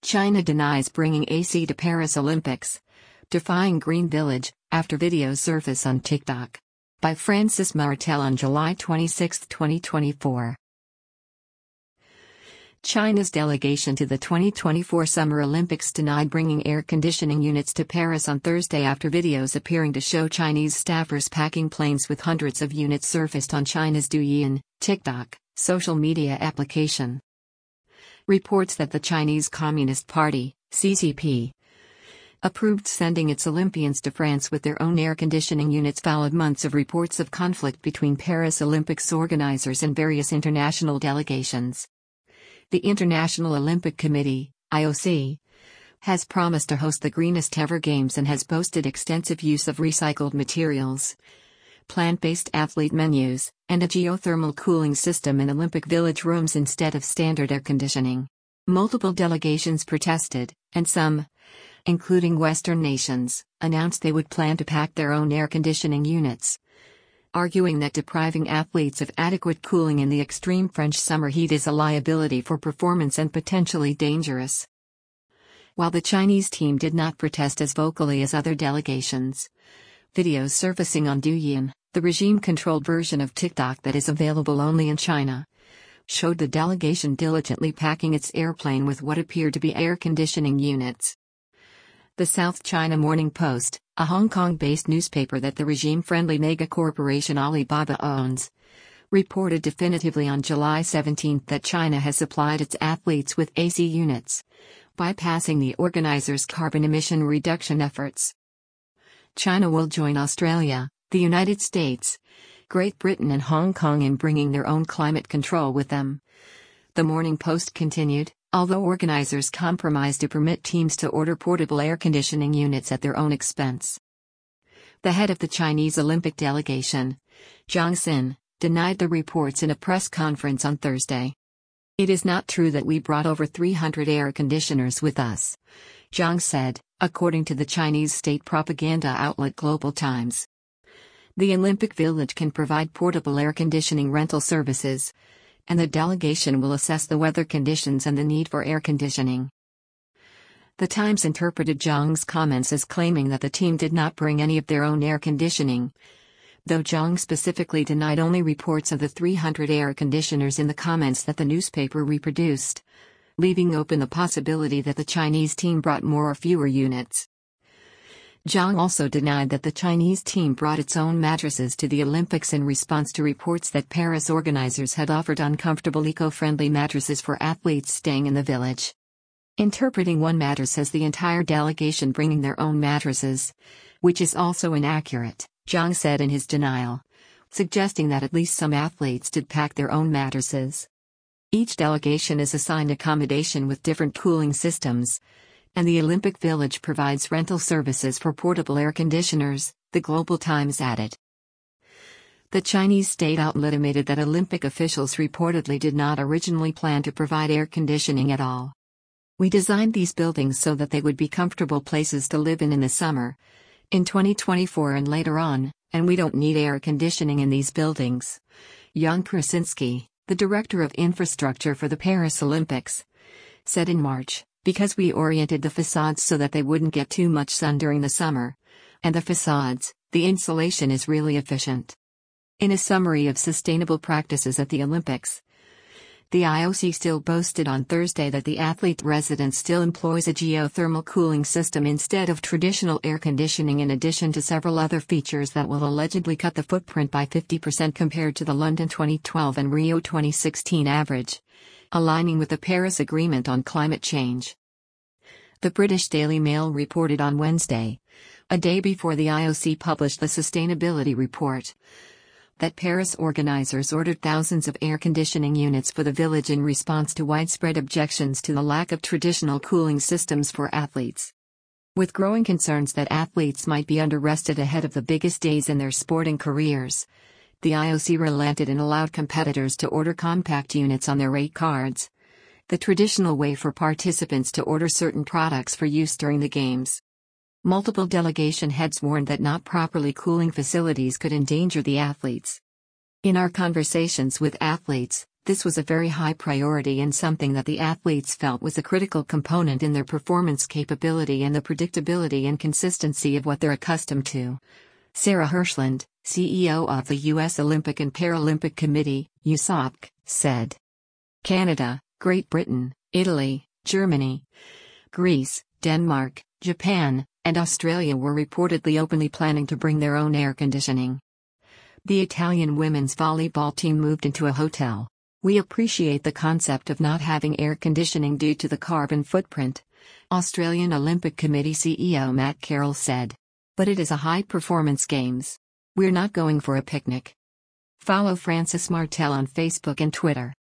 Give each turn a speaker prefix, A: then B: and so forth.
A: China denies bringing AC to Paris Olympics. Defying Green Village, after videos surface on TikTok. By Francis Martel on July 26, 2024. China's delegation to the 2024 Summer Olympics denied bringing air conditioning units to Paris on Thursday after videos appearing to show Chinese staffers packing planes with hundreds of units surfaced on China's Douyin, TikTok, social media application. Reports that the Chinese Communist Party, CCP, approved sending its Olympians to France with their own air conditioning units followed months of reports of conflict between Paris Olympics organizers and various international delegations. The International Olympic Committee, IOC, has promised to host the greenest ever games and has boasted extensive use of recycled materials, plant-based athlete menus, and a geothermal cooling system in Olympic Village rooms instead of standard air conditioning. Multiple delegations protested, and some, including Western nations, announced they would plan to pack their own air conditioning units, arguing that depriving athletes of adequate cooling in the extreme French summer heat is a liability for performance and potentially dangerous. While the Chinese team did not protest as vocally as other delegations, videos surfacing on Douyin, the regime-controlled version of TikTok that is available only in China, showed the delegation diligently packing its airplane with what appeared to be air conditioning units. The South China Morning Post, a Hong Kong-based newspaper that the regime-friendly mega-corporation Alibaba owns, reported definitively on July 17 that China has supplied its athletes with AC units, bypassing the organizers' carbon emission reduction efforts. China will join Australia, the United States, Great Britain and Hong Kong in bringing their own climate control with them. The Morning Post continued, although organizers compromised to permit teams to order portable air conditioning units at their own expense. The head of the Chinese Olympic delegation, Zhang Xin, denied the reports in a press conference on Thursday. "It is not true that we brought over 300 air conditioners with us," Zhang said, according to the Chinese state propaganda outlet Global Times. The Olympic Village can provide portable air conditioning rental services, and the delegation will assess the weather conditions and the need for air conditioning. The Times interpreted Zhang's comments as claiming that the team did not bring any of their own air conditioning, though Zhang specifically denied only reports of the 300 air conditioners in the comments that the newspaper reproduced, leaving open the possibility that the Chinese team brought more or fewer units. Zhang also denied that the Chinese team brought its own mattresses to the Olympics in response to reports that Paris organizers had offered uncomfortable eco-friendly mattresses for athletes staying in the village. Interpreting one mattress as the entire delegation bringing their own mattresses, which is also inaccurate, Zhang said in his denial, suggesting that at least some athletes did pack their own mattresses. Each delegation is assigned accommodation with different cooling systems, and the Olympic Village provides rental services for portable air conditioners, the Global Times added. The Chinese state outlet admitted that Olympic officials reportedly did not originally plan to provide air conditioning at all. "We designed these buildings so that they would be comfortable places to live in the summer, in 2024 and later on, and we don't need air conditioning in these buildings," Jan Krasinski, the director of infrastructure for the Paris Olympics, said in March. "Because we oriented the facades so that they wouldn't get too much sun during the summer. And the facades, the insulation is really efficient." In a summary of sustainable practices at the Olympics, the IOC still boasted on Thursday that the athlete residence still employs a geothermal cooling system instead of traditional air conditioning, in addition to several other features that will allegedly cut the footprint by 50% compared to the London 2012 and Rio 2016 average, aligning with the Paris Agreement on climate change. The British Daily Mail reported on Wednesday, a day before the IOC published the sustainability report, that Paris organizers ordered thousands of air conditioning units for the village in response to widespread objections to the lack of traditional cooling systems for athletes. With growing concerns that athletes might be under-rested ahead of the biggest days in their sporting careers, the IOC relented and allowed competitors to order compact units on their rate cards, the traditional way for participants to order certain products for use during the Games. Multiple delegation heads warned that not properly cooling facilities could endanger the athletes. "In our conversations with athletes, This was a very high priority and something that the athletes felt was a critical component in their performance capability and the predictability and consistency of what they're accustomed to. Sarah Hirshland, CEO of the U.S. Olympic and Paralympic Committee, USOPC, said. Canada, Great Britain, Italy, Germany, Greece, Denmark, Japan, and Australia were reportedly openly planning to bring their own air conditioning. The Italian women's volleyball team moved into a hotel. We appreciate the concept of not having air conditioning due to the carbon footprint, Australian Olympic Committee CEO Matt Carroll said. But it is a high-performance games. We're not going for a picnic. Follow Frances Martel on Facebook and Twitter.